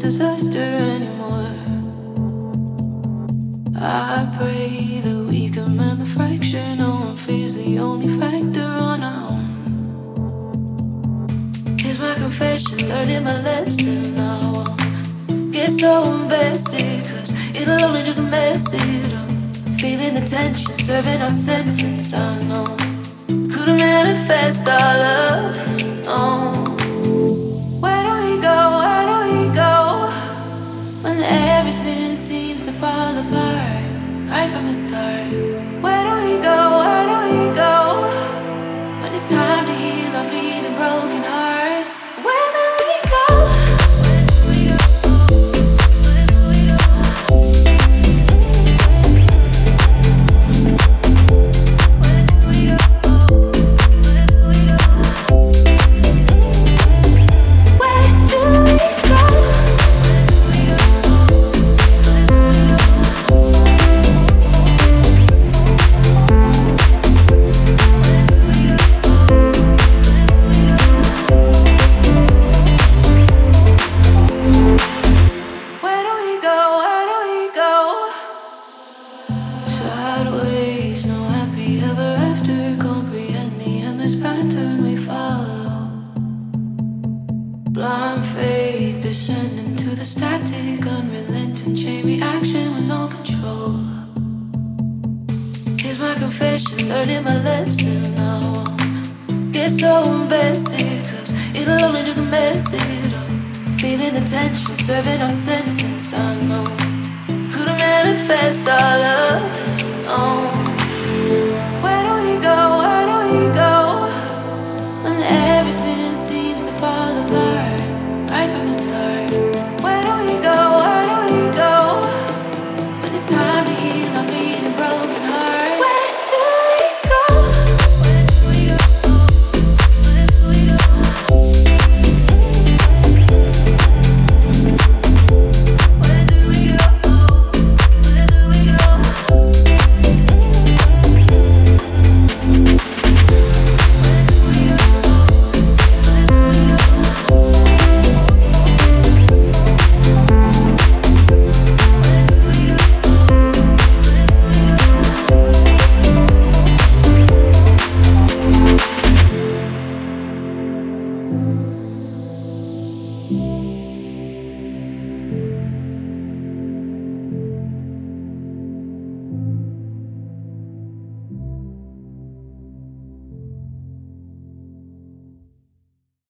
disaster anymore. I pray that we can mend the fraction. No one fears the only factor on our own. Here's my confession, learning my lesson now. Get so invested, cause it'll only just mess it up. Feeling the tension, serving our sentence, I know. Couldn't manifest our love, no. Where do we go, where do we go? When everything seems to fall apart, right from the start. Where do we go, where do we go? When it's time to heal our bleeding broken hearts. Where do we go? Blind faith descending to the static, unrelenting chain reaction with no control. Here's my confession, learning my lesson now. Get so invested, cause it'll only just mess it up. Feeling the tension, serving our sentence, I know. Couldn't manifest our love, no. Where do we go, where do we go? When everything seems to fall apart, right from the start. Where do we go, where do we go? When it's time to heal our bleeding broken hearts. Where do we go? Where do we go? Where do we go? Where do we go? Where do we go? You